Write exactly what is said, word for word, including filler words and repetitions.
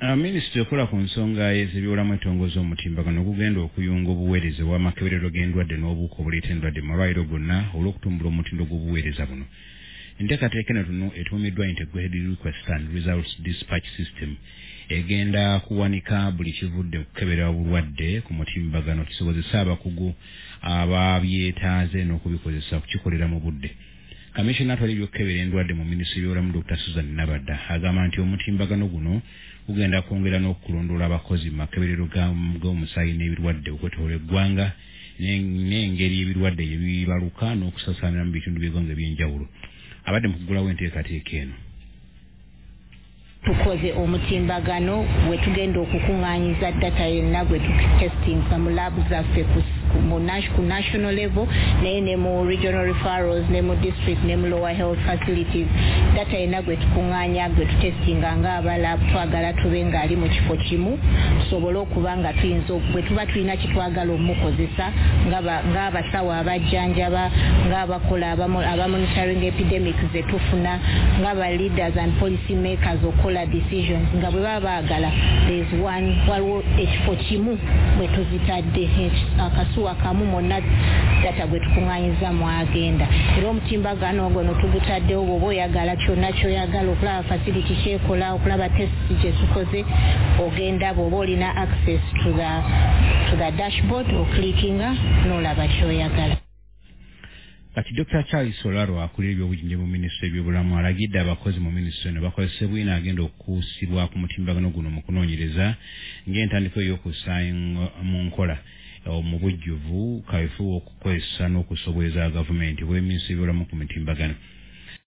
Minisitule ekola ku nsonga ez'ebyobulamu etongoza omutimbagano ogugenda okuyunga obuweereza bw'amakeberero g'endwadde n'obuwuka obuleeta endwadde mu malwaliro gonna olw'okutumbula omutindo gw'obuweereza buno. Enteekateeka eno etuumiddwa Integrated Request and Results Dispatch System egenda kuwanika buli kivudde okukeberera obulwadde ku mutimbagano kisobozesa abakugu ababyetaaze n'okubikozesa kukikolera mu budde. Kamishona atwala ebyokukebera endwadde mu minisitule y'ebyobulamu Doctor Susan Nabadda agamba nti omutimbagano guno gugenda kwongera n'okulondoola abakozi mu makeberero g'omusaayi n'ebirwadde okwetooloola eggwanga n'engeri ebirwadde gye bibaluka n'okusaasaanira mu bitundu by'eggwanga eby'enjawulo. Abadde mu kuggulawo enteekateeka eno tukoze omutimbagano bwe tugenda okukungaanyiza data yenna gwe tukitestinga mu labu zaffe ku national level naye ne mu regional referrals ne mu district ne mu lower health facilities data yenna gwe tukungaanya gwe tutestinga ng'abalabu twagala tube ng'ali mu kifo kimu tusobole okuba nga tuyinza bwe tuba tulina kitwagala omukozesa ng'abasawo abajjanjaba ng'abakola abamonitoring epidemics ze tufuna ng'aba leaders and policy makers okola decisions nga bwe baba baagala there's one waliwo ekifo kimu bwe tuzitadde akasuwa kamu monna data gwe tukungaanyiza mu agenda era omutimbagano ogwo no tugutaddewo bw'oba oyagala kyonna kyoyagala okulaba facility kyekola okulaba test gye tukoze ogenda bw'oba olina access to the, to the dashboard oklikinga n'olaba kyoyagala. Kati Doctor Charles Solaro akulira ebyobujinja mu minisitule y'ebyobulamu alagidde abakozi mu minisitule ne bakozesa bwina agenda okuusibwa ku mutimbagano guno mu kunoonyereza ng'entandikwa ey'okussaayo mu nkola mu bujjuvu kaweefube okukozesa n'okusobozesa gavumenti bw'eminisitule y'ebyobulamu ku mutimbagano.